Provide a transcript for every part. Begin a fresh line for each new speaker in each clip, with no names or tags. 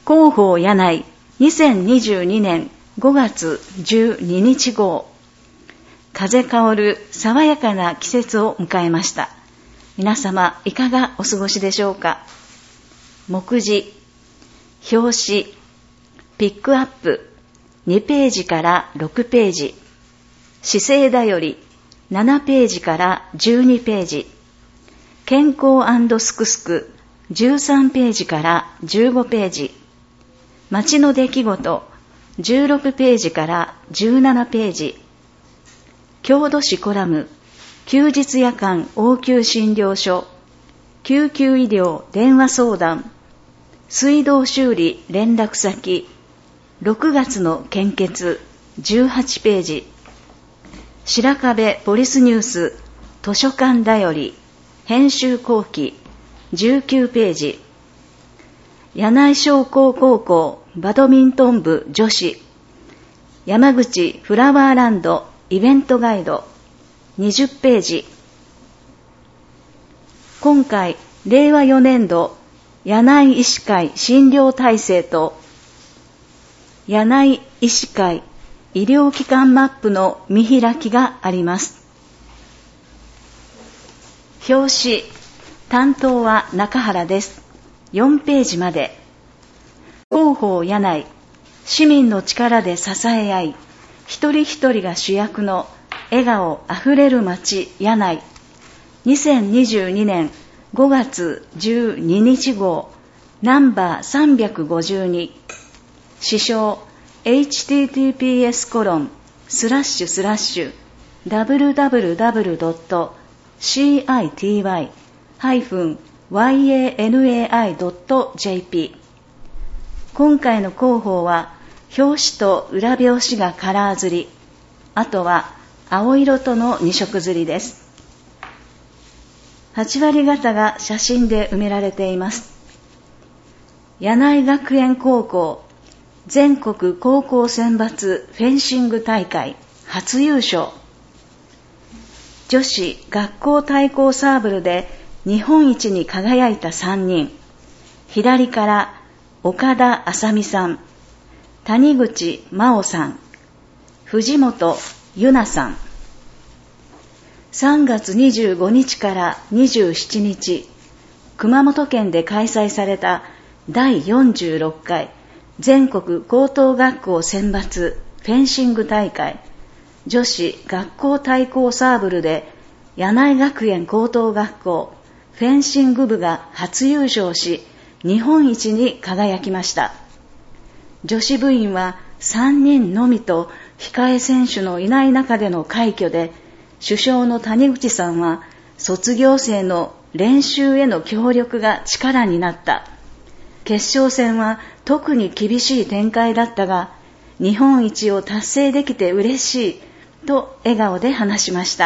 広報柳井2022年5月12日号。風香る爽やかな季節を迎えました。皆様いかがお過ごしでしょうか。目次、表紙、ピックアップ2ページから6ページ、姿勢だより7ページから12ページ、健康&すくすく13ページから15ページ、街の出来事16ページから17ページ、郷土史コラム休日夜間応急診療所救急医療電話相談水道修理連絡先6月の献血18ページ、白壁ポリスニュース図書館だより編集後期19ページ、柳井商工高校バドミントン部女子山口フラワーランドイベントガイド20ページ、今回令和4年度柳井医師会診療体制と柳井医師会医療機関マップの見開きがあります。表紙、担当は中原です。4ページまで。広報柳井、市民の力で支え合い、一人一人が主役の笑顔あふれる街柳井。2022年5月12日号、ナンバー352。支障 https://www.city-yanai.jp。 今回の広報は表紙と裏表紙がカラー刷り、あとは青色との2色刷りです。8割方が写真で埋められています。柳井学園高校全国高校選抜フェンシング大会初優勝。女子学校対抗サーブルで日本一に輝いた3人。左から岡田あさみさん、谷口真央さん、藤本由奈さん。3月25日から27日、熊本県で開催された第46回全国高等学校選抜フェンシング大会女子学校対抗サーブルで柳井学園高等学校フェンシング部が初優勝し、日本一に輝きました。女子部員は3人のみと控え選手のいない中での快挙で、主将の谷口さんは卒業生の練習への協力が力になった。決勝戦は特に厳しい展開だったが、日本一を達成できて嬉しいと笑顔で話しました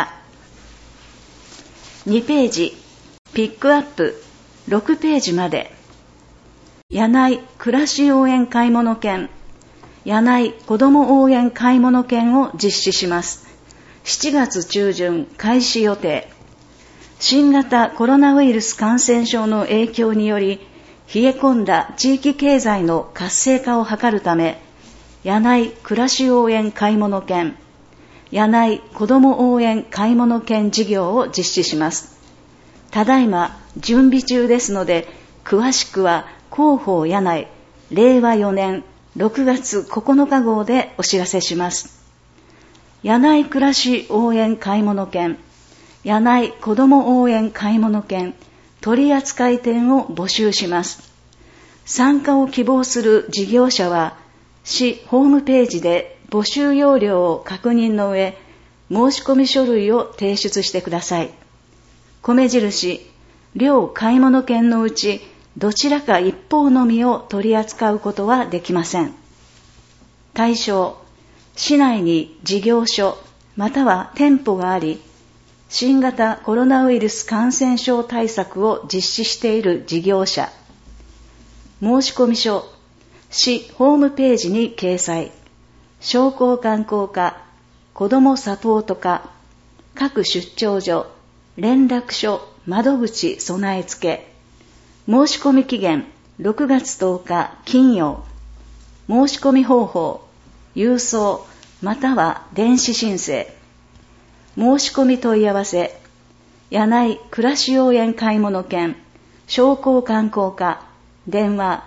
。2ページ、ピックアップ6ページまで。柳井暮らし応援買物券、柳井子ども応援買物券を実施します。7月中旬開始予定。新型コロナウイルス感染症の影響により、冷え込んだ地域経済の活性化を図るため、柳井暮らし応援買物券、柳井子ども応援買物券事業を実施します。ただいま準備中ですので、詳しくは広報柳井令和4年6月9日号でお知らせします。柳井暮らし応援買物券、柳井子ども応援買物券取扱店を募集します。参加を希望する事業者は、市ホームページで募集要領を確認の上、申し込み書類を提出してください。米印、両買物券のうちどちらか一方のみを取り扱うことはできません。対象、市内に事業所または店舗があり、新型コロナウイルス感染症対策を実施している事業者。申込書、市ホームページに掲載。商工観光課、子どもサポート課、各出張所、連絡所、窓口備え付け。申込期限 6月10日金曜。申し込み方法、郵送または電子申請。申し込み問い合わせ、柳井暮らし応援買物券商工観光課、電話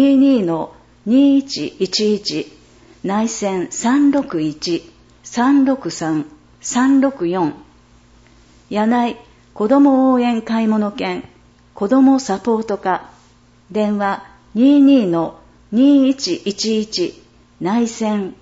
22-2111 内線 361-363-364。柳井子ども応援買物券子どもサポート課、電話 22-2111 内線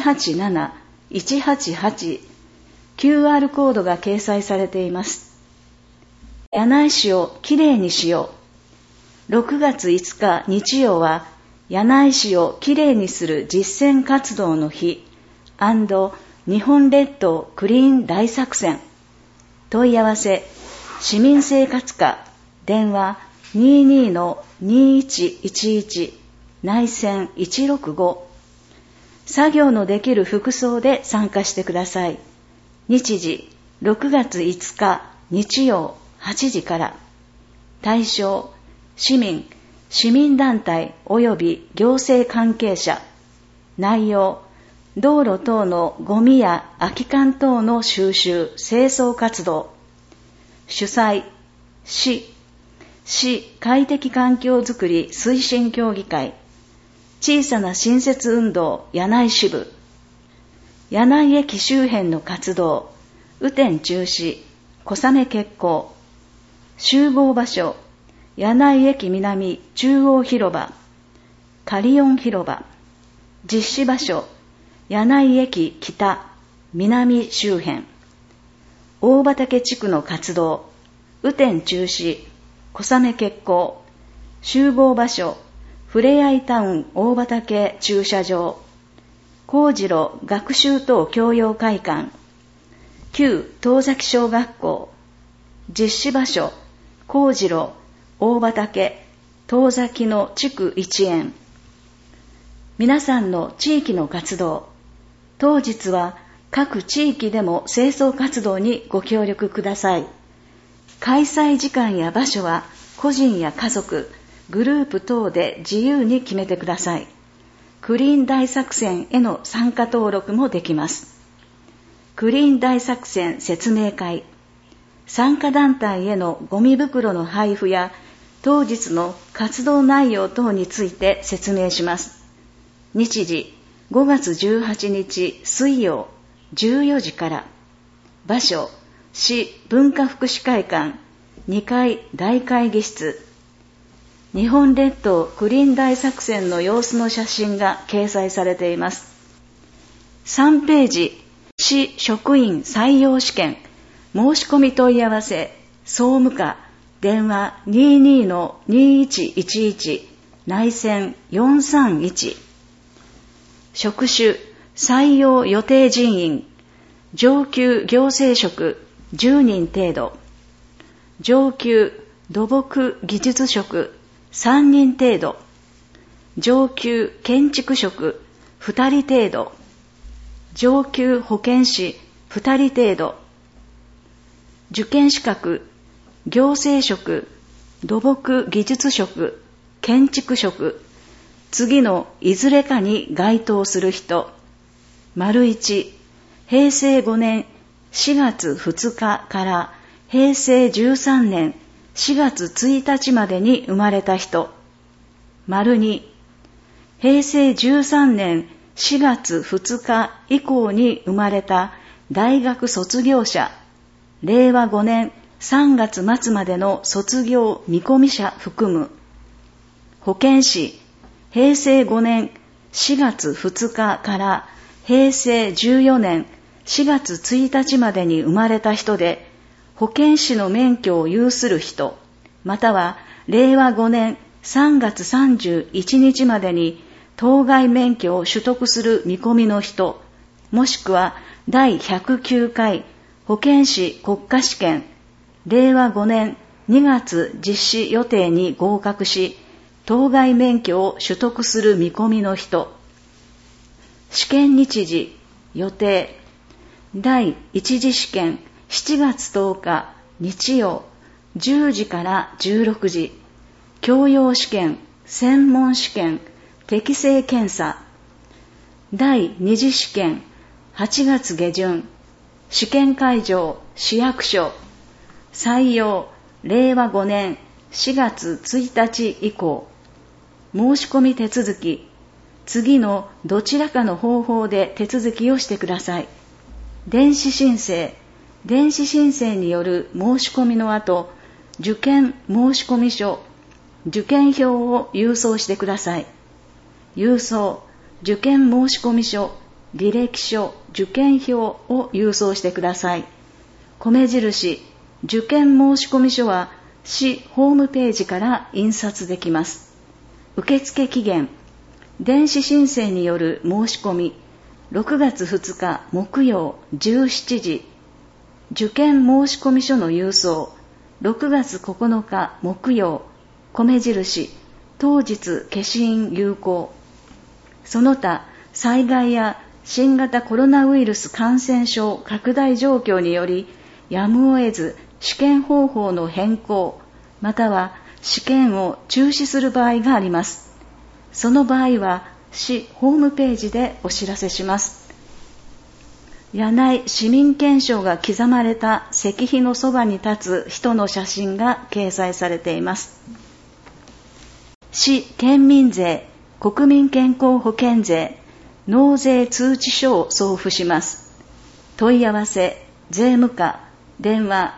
187-188。 QR コードが掲載されています。柳井市をきれいにしよう。6月5日日曜は柳井市をきれいにする実践活動の日&日本列島クリーン大作戦。問い合わせ、市民生活課、電話 22-2111 内線165。作業のできる服装で参加してください。日時6月5日日曜8時から。対象、市民団体及び行政関係者。内容、道路等のゴミや空き缶等の収集・清掃活動。主催、市快適環境づくり推進協議会。小さな新設運動柳井支部。柳井駅周辺の活動、雨天中止、小雨決行。集合場所、柳井駅南中央広場、カリオン広場。実施場所、柳井駅北、南周辺。大畑地区の活動、雨天中止、小雨決行。集合場所、ふれあいタウン大畑駐車場、幸次郎学習等教養会館、旧東崎小学校。実施場所、幸次郎大畑東崎の地区一円。皆さんの地域の活動、当日は各地域でも清掃活動にご協力ください。開催時間や場所は個人や家族、グループ等で自由に決めてください。クリーン大作戦への参加登録もできます。クリーン大作戦説明会。参加団体へのゴミ袋の配布や当日の活動内容等について説明します。日時5月18日水曜14時から。場所、市文化福祉会館2階大会議室。日本列島クリーン大作戦の様子の写真が掲載されています。3ページ、市職員採用試験、申し込み問い合わせ、総務課、電話 22-2111 内線431。職種、採用予定人員、上級行政職10人程度、上級土木技術職3人程度、上級建築職2人程度、上級保健師2人程度。受験資格、行政職、土木技術職、建築職、次のいずれかに該当する人。1、平成5年4月2日から平成13年4月1日までに生まれた人。2、平成13年4月2日以降に生まれた大学卒業者、令和5年3月末までの卒業見込み者含む。保健師、平成5年4月2日から平成14年4月1日までに生まれた人で、保健師の免許を有する人、または令和5年3月31日までに当該免許を取得する見込みの人、もしくは第109回保健師国家試験、令和5年2月実施予定に合格し、当該免許を取得する見込みの人。試験日時、予定。第一次試験7月10日日曜10時から16時。教養試験専門試験適正検査第2次試験8月下旬試験会場市役所採用令和5年4月1日以降申し込み手続き次のどちらかの方法で手続きをしてください。電子申請による申し込みの後受験申込書受験票を郵送してください。郵送受験申込書履歴書受験票を郵送してください。米印受験申込書は市ホームページから印刷できます。受付期限電子申請による申し込み6月2日木曜17時受験申込書の郵送6月9日木曜米印当日消印有効その他災害や新型コロナウイルス感染症拡大状況によりやむを得ず試験方法の変更または試験を中止する場合があります。その場合は市ホームページでお知らせします。柳井市民憲章が刻まれた石碑のそばに立つ人の写真が掲載されています。市県民税、国民健康保険税、納税通知書を送付します。問い合わせ、税務課、電話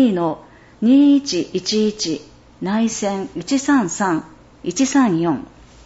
22-2111 内線 133-134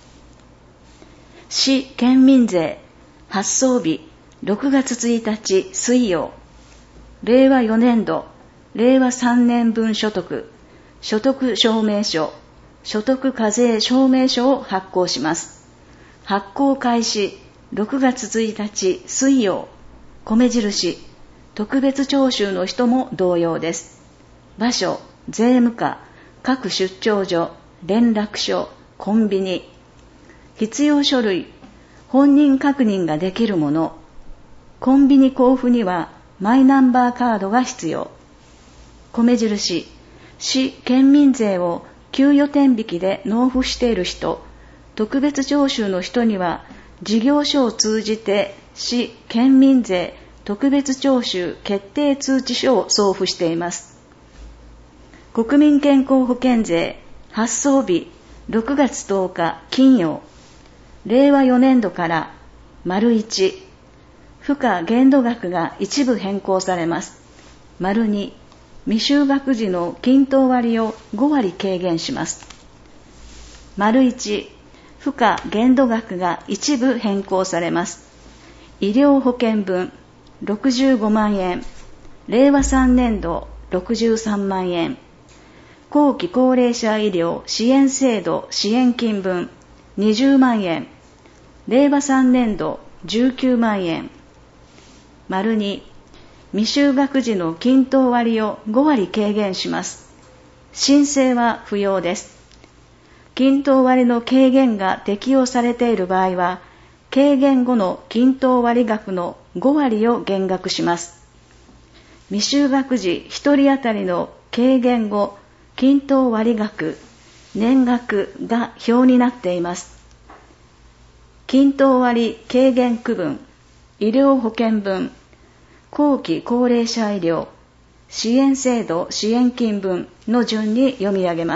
市県民税発送日6月1日水曜令和4年度令和3年分所得証明書所得課税証明書を発行します。発行開始6月1日水曜米印特別徴収の人も同様です。場所税務課各出張所連絡所コンビニ必要書類本人確認ができるものコンビニ交付にはマイナンバーカードが必要米印市県民税を給与天引きで納付している人特別徴収の人には事業所を通じて市県民税特別徴収決定通知書を送付しています。国民健康保険税発送日6月10日金曜令和4年度から丸1付加限度額が一部変更されます。丸2未就学児の均等割を5割軽減します。丸1付加限度額が一部変更されます。医療保険分65万円令和3年度63万円後期高齢者医療支援制度支援金分20万円令和3年度19万円丸2未就学児の均等割を5割軽減します。申請は不要です。均等割の軽減が適用されている場合は軽減後の均等割額の5割を減額します。未就学児1人当たりの軽減後均等割額年額が表になっています。均等割軽減区分医療保険分後期高齢者医療支援制度支援金分の順に読み上げます。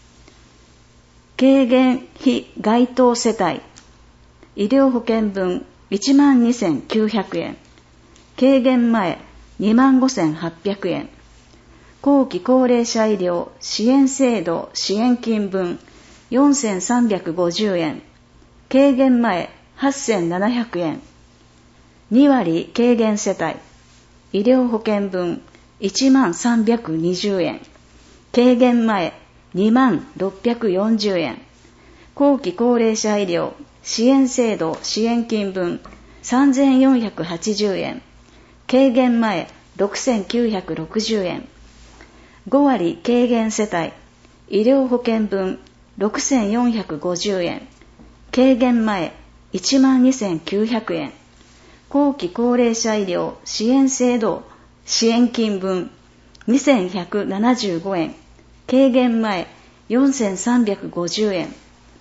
軽減非該当世帯医療保険分12,900円軽減前25,800円後期高齢者医療支援制度支援金分4,350円軽減前8,700円2割軽減世帯医療保険分13,320円軽減前26,640円後期高齢者医療支援制度支援金分3,480円軽減前6,960円5割軽減世帯医療保険分6,450円軽減前12,900円後期高齢者医療支援制度支援金分2,175円軽減前4,350円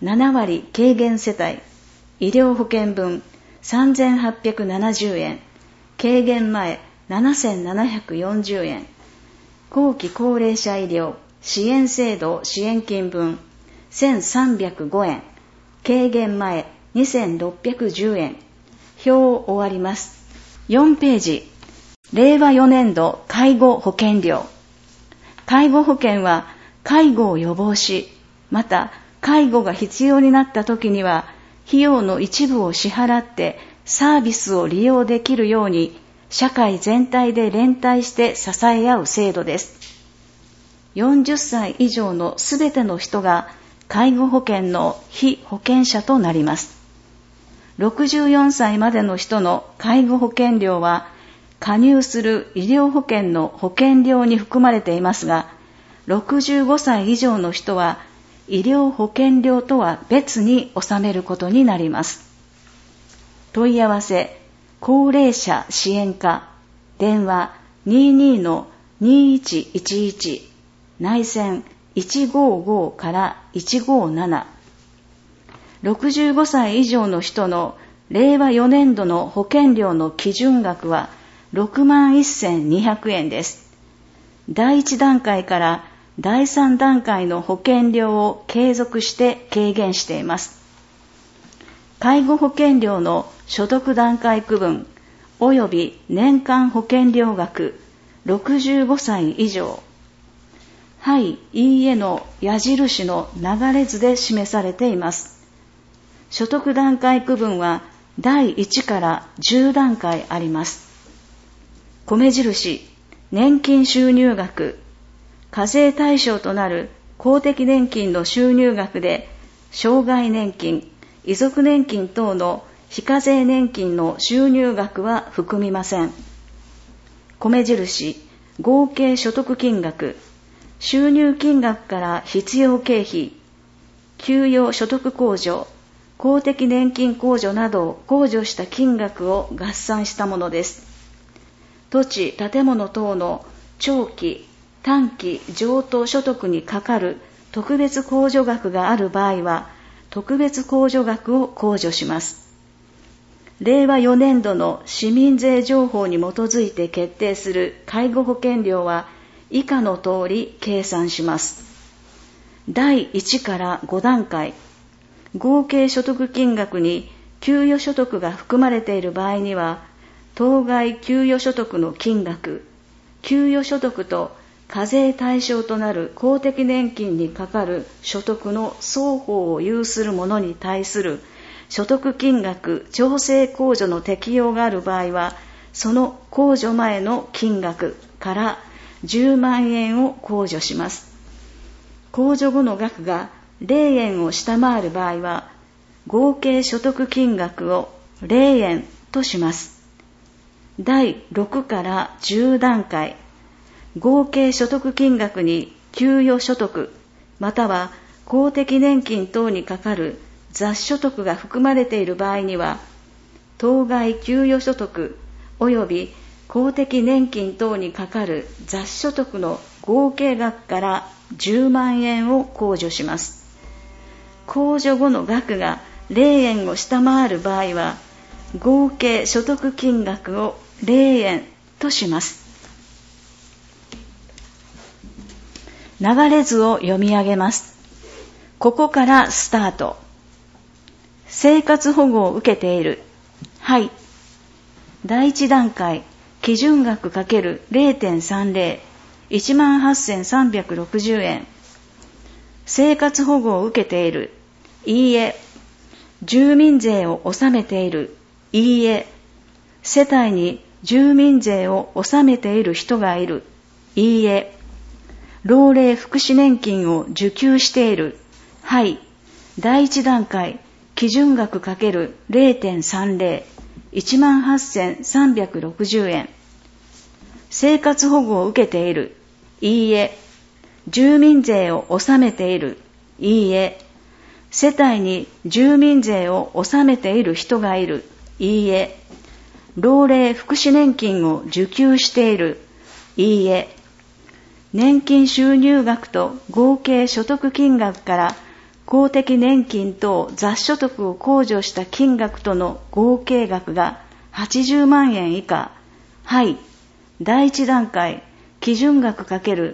7割軽減世帯、医療保険分3870円、軽減前7740円、後期高齢者医療支援制度支援金分1305円、軽減前2610円。表を終わります。4ページ、令和4年度介護保険料。介護保険は介護を予防し、また介護が必要になった時には費用の一部を支払ってサービスを利用できるように社会全体で連帯して支え合う制度です。40歳以上のすべての人が介護保険の被保険者となります。64歳までの人の介護保険料は加入する医療保険の保険料に含まれていますが、65歳以上の人は医療保険料とは別に納めることになります。問い合わせ、高齢者支援課、電話 22-2111、内線155から157。65歳以上の人の令和4年度の保険料の基準額は61,200円です。第1段階から第3段階の保険料を継続して軽減しています。介護保険料の所得段階区分及び年間保険料額65歳以上。はい、いいえの矢印の流れ図で示されています。所得段階区分は第1から10段階あります。米印、年金収入額、課税対象となる公的年金の収入額で、障害年金、遺族年金等の非課税年金の収入額は含みません。米印、合計所得金額、収入金額から必要経費、給与所得控除、公的年金控除などを控除した金額を合算したものです。土地・建物等の長期・短期譲渡所得にかかる特別控除額がある場合は、特別控除額を控除します。令和4年度の市民税情報に基づいて決定する介護保険料は以下の通り計算します。第1から5段階、合計所得金額に給与所得が含まれている場合には、当該給与所得の金額、給与所得と課税対象となる公的年金にかかる所得の双方を有する者に対する所得金額調整控除の適用がある場合は、その控除前の金額から10万円を控除します。控除後の額が0円を下回る場合は、合計所得金額を0円とします。第6から10段階、合計所得金額に給与所得、または公的年金等にかかる雑所得が含まれている場合には、当該給与所得及び公的年金等にかかる雑所得の合計額から10万円を控除します。控除後の額が0円を下回る場合は、合計所得金額を0円とします。流れ図を読み上げます。ここからスタート。生活保護を受けている。はい。第1段階、基準額 ×0.30、18,360 円。生活保護を受けている。いいえ。住民税を納めている。いいえ。世帯に住民税を納めている人がいる。いいえ。老齢福祉年金を受給している。はい。第1段階、基準額 ×0.30、18,360 円。生活保護を受けている。いいえ。住民税を納めている。いいえ。世帯に住民税を納めている人がいる。いいえ。老齢福祉年金を受給している。いいえ。年金収入額と合計所得金額から公的年金等雑所得を控除した金額との合計額が80万円以下、はい第1段階基準額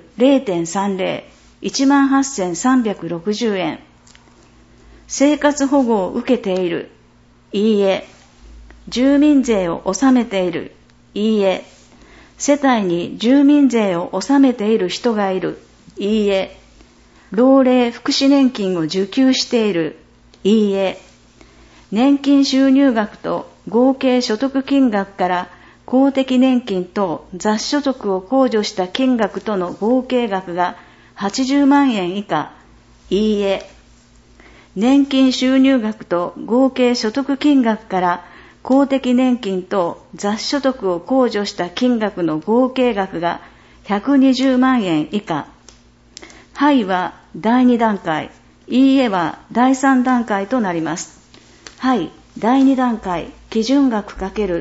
×0.30、18,360 円。生活保護を受けている、いいえ。住民税を納めている、いいえ。世帯に住民税を納めている人がいる、いいえ。老齢福祉年金を受給している、いいえ。年金収入額と合計所得金額から公的年金と雑所得を控除した金額との合計額が80万円以下、いいえ。年金収入額と合計所得金額から公的年金と雑所得を控除した金額の合計額が120万円以下。はいは第2段階、いいえは第3段階となります。はい第2段階基準額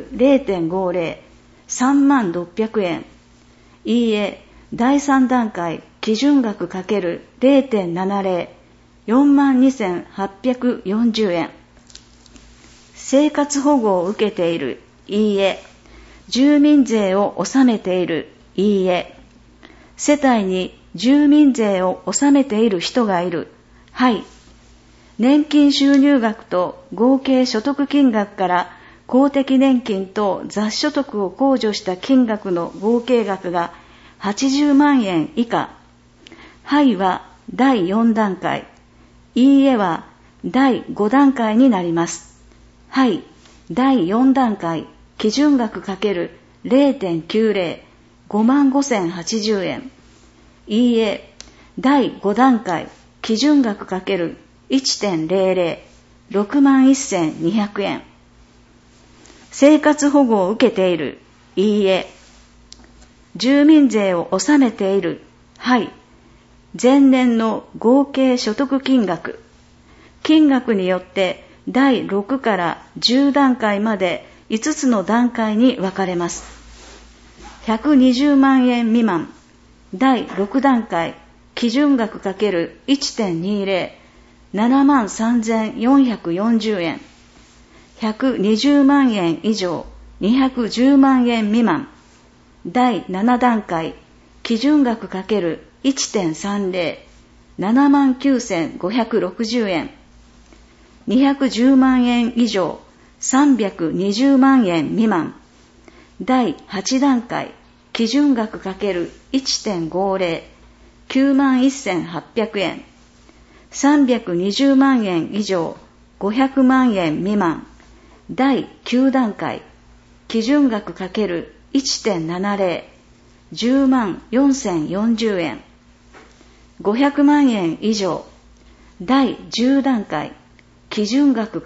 ×0.50、36,600 円。いいえ第3段階基準額 ×0.70、42,840 円。生活保護を受けている、いいえ。住民税を納めている、いいえ。世帯に住民税を納めている人がいる、はい。年金収入額と合計所得金額から公的年金と雑所得を控除した金額の合計額が80万円以下。はいは第4段階、いいえは第5段階になります。はい、第4段階基準額 ×0.90、55,080 円。いいえ、第5段階基準額 ×1.00、61,200 円。生活保護を受けている、いいえ。住民税を納めている、はい。前年の合計所得金額。金額によって第6から10段階まで5つの段階に分かれます。120万円未満、第6段階基準額 ×1.20、73,440 円。120万円以上、210万円未満。第7段階基準額 ×1.30、79,560 円。210万円以上、320万円未満。第8段階基準額 ×1.50、91,800 円。320万円以上、500万円未満。第9段階基準額 ×1.70、10万4,040 円。500万円以上。第10段階基準額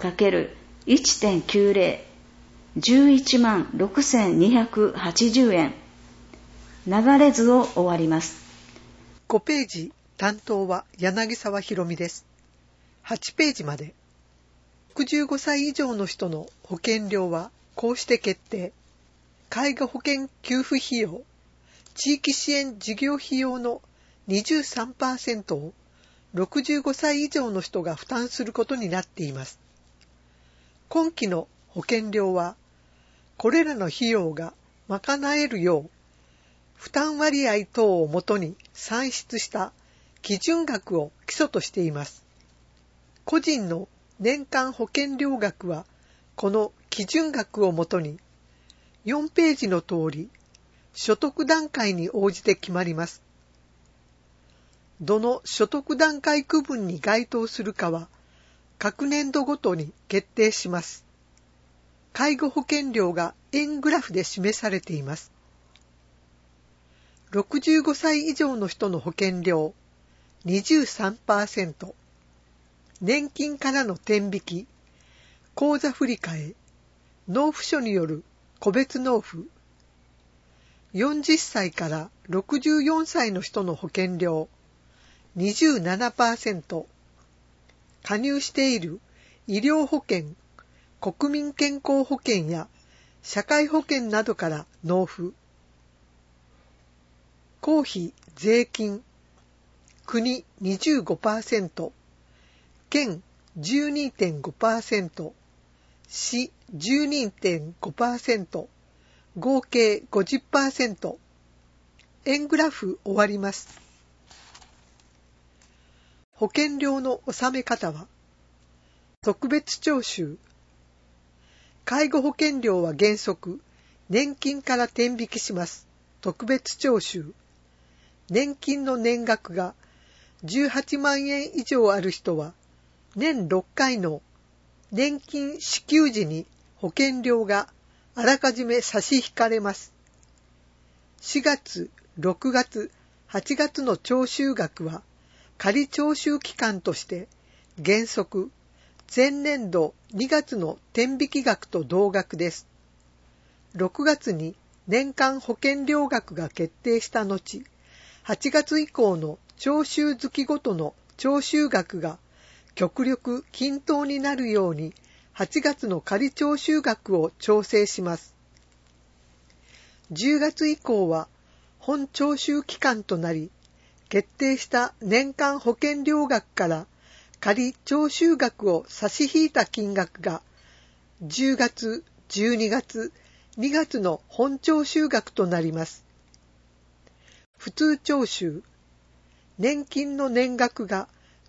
×1.90、11万6,280 円。流れ図を終わります。
5ページ担当は柳沢博美です。8ページまで。65歳以上の人の保険料はこうして決定。介護保険給付費用、地域支援事業費用の 23% を65歳以上の人が負担することになっています。今期の保険料は、これらの費用が賄えるよう、負担割合等をもとに算出した基準額を基礎としています。個人の年間保険料額は、この基準額をもとに、4ページの通り、所得段階に応じて決まります。どの所得段階区分に該当するかは、各年度ごとに決定します。介護保険料が円グラフで示されています。65歳以上の人の保険料 23%、年金からの天引き、口座振替、納付書による個別納付、40歳から64歳の人の保険料 27%、加入している医療保険、国民健康保険や社会保険などから納付、公費、税金、国 25%、 県 12.5%、市 12.5%、合計 50%。円グラフ終わります。保険料の納め方は、特別徴収。介護保険料は原則、年金から転引きします。特別徴収。年金の年額が18万円以上ある人は、年6回の年金支給時に保険料があらかじめ差し引かれます。4月、6月、8月の徴収額は仮徴収期間として原則前年度2月の転引き額と同額です。6月に年間保険料額が決定した後、8月以降の徴収月ごとの徴収額が極力均等になるように8月の仮徴収額を調整します。10月以降は本徴収期間となり、決定した年間保険料額から仮徴収額を差し引いた金額が10月、12月、2月の本徴収額となります。普通徴収、年金の年額が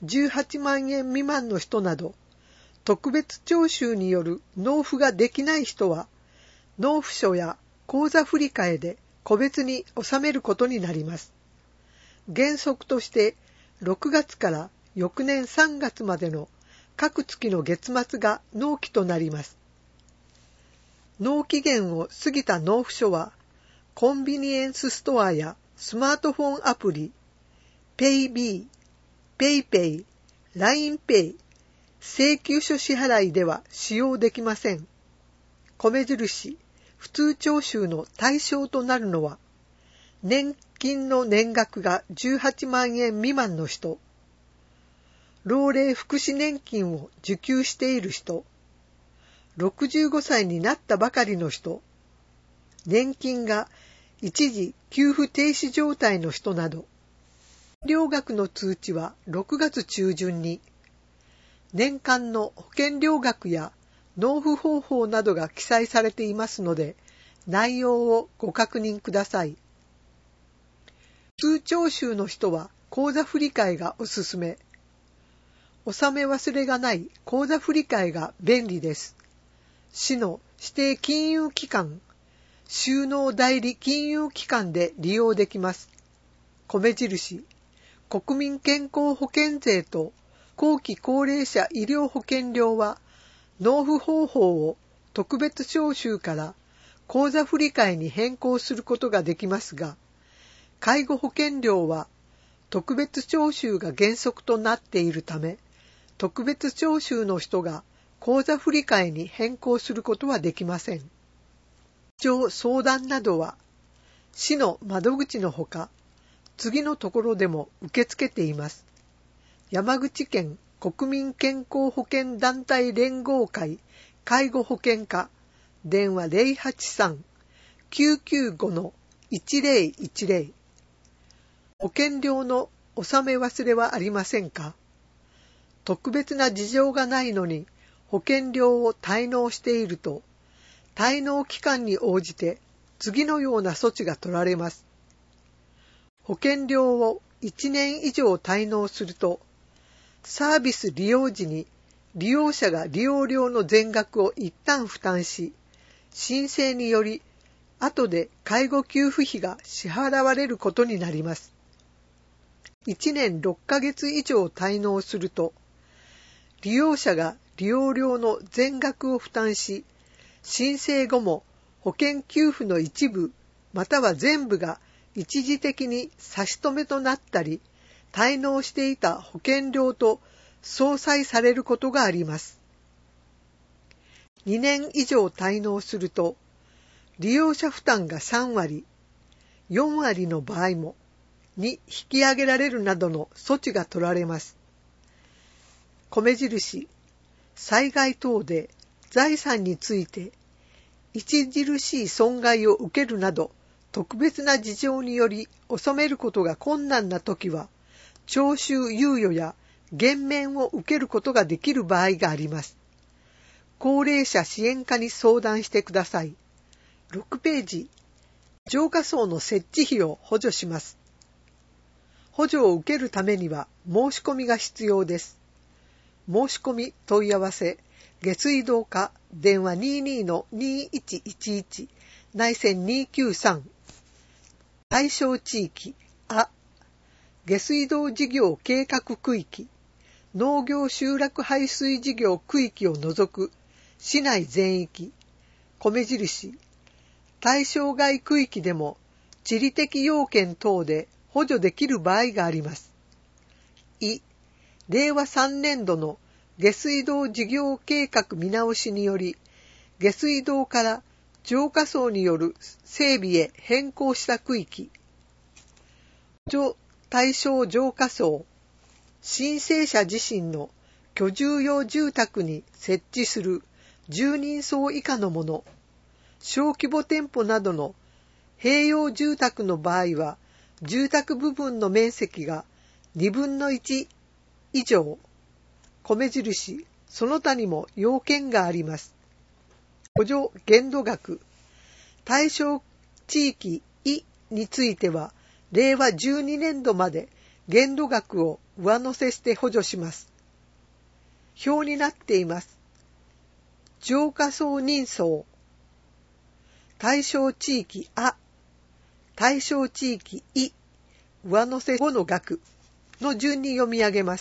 18万円未満の人など、特別徴収による納付ができない人は、納付書や口座振替で個別に納めることになります。原則として6月から翌年3月までの各月の月末が納期となります。納期限を過ぎた納付書は、コンビニエンスストアやスマートフォンアプリ、PayB、PayPay、LINEPay、請求書支払いでは使用できません。米印、普通徴収の対象となるのは、年金の年額が18万円未満の人、老齢福祉年金を受給している人、65歳になったばかりの人、年金が一時給付停止状態の人など、料額の通知は6月中旬に、年間の保険料額や納付方法などが記載されていますので、内容をご確認ください。普通徴収の人は口座振替がおすすめ。納め忘れがない口座振替が便利です。市の指定金融機関、収納代理金融機関で利用できます。米印、国民健康保険税と後期高齢者医療保険料は納付方法を特別徴収から口座振替に変更することができますが、介護保険料は特別徴収が原則となっているため、特別徴収の人が口座振替に変更することはできません。相談などは市の窓口のほか、次のところでも受け付けています。山口県国民健康保険団体連合会介護保険課、電話 083-995-1010。保険料の納め忘れはありませんか？特別な事情がないのに保険料を滞納していると、滞納期間に応じて次のような措置が取られます。保険料を1年以上滞納すると、サービス利用時に利用者が利用料の全額を一旦負担し、申請により後で介護給付費が支払われることになります。1年6ヶ月以上滞納すると、利用者が利用料の全額を負担し、申請後も保険給付の一部または全部が一時的に差し止めとなったり、滞納していた保険料と相殺されることがあります。2年以上滞納すると、利用者負担が3割、4割の場合もに引き上げられるなどの措置が取られます。米印、災害等で財産について著しい損害を受けるなど、特別な事情により納めることが困難なときは、徴収猶予や減免を受けることができる場合があります。高齢者支援課に相談してください。6ページ、浄化槽の設置費を補助します。補助を受けるためには申し込みが必要です。申し込み問い合わせ、下水道課、電話 22-2111 内線293。対象地域、下水道事業計画区域、農業集落排水事業区域を除く市内全域、米印、対象外区域でも地理的要件等で補助できる場合があります。令和3年度の下水道事業計画見直しにより、下水道から浄化槽による整備へ変更した区域、補助対象浄化槽、申請者自身の居住用住宅に設置する10人層以下のもの、小規模店舗などの併用住宅の場合は、住宅部分の面積が2分の1以上、米印、その他にも要件があります。補助限度額、対象地域については、令和12年度まで限度額を上乗せして補助します。表になっています。浄化槽人相、対象地域対象地域上乗せ後の額の順に読み上げます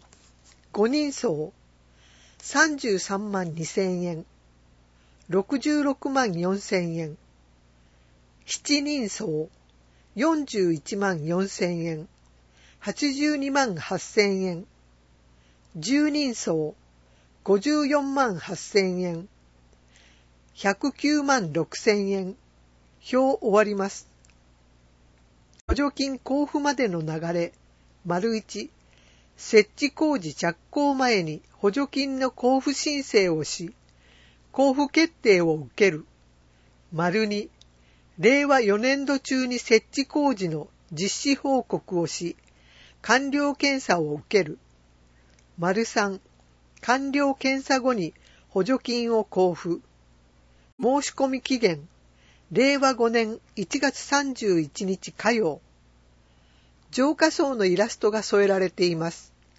。5人層、33万2000円、66万4000円、7人層、41万4000円、82万8000円、10人層、54万8000円、109万6000円、表終わります。補助金交付までの流れ、1、設置工事着工前に補助金の交付申請をし、交付決定を受ける。2、令和4年度中に設置工事の実施報告をし、完了検査を受ける。3、完了検査後に補助金を交付。申し込み期限、令和5年1月31日火曜。浄化槽のイラストが添えられています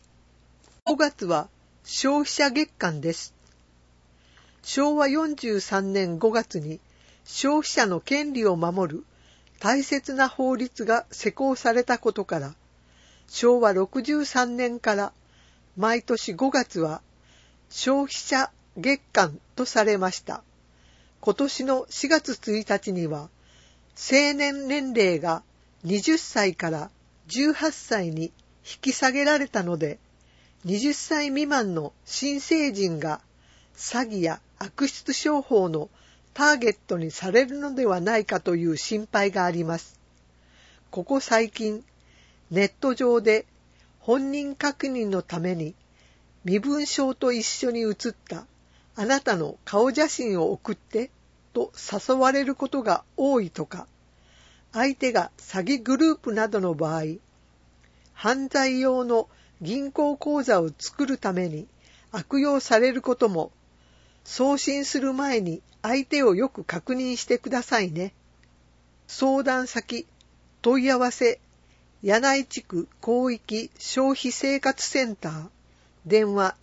。5月は消費者月間です。昭和43年5月に消費者の権利を守る大切な法律が施行されたことから、昭和63年から毎年5月は消費者月間とされました。今年の4月1日には成年年齢が20歳から18歳に引き下げられたので、20歳未満の新成人が詐欺や悪質商法のターゲットにされるのではないかという心配があります。ここ最近、ネット上で本人確認のために身分証と一緒に写ったあなたの顔写真を送ってと誘われることが多いとか、相手が詐欺グループなどの場合、犯罪用の銀行口座を作るために悪用されることも、送信する前に相手をよく確認してくださいね。相談先、問い合わせ、柳井地区広域消費生活センター、電話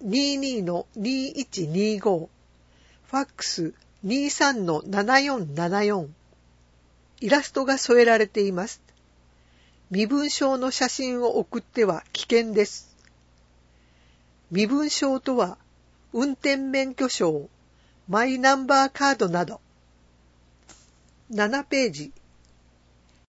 22-2125、ファックス 23-7474。イラストが添えられています。身分証の写真を送っては危険です。身分証とは、運転免許証、マイナンバーカードなど。7ページ、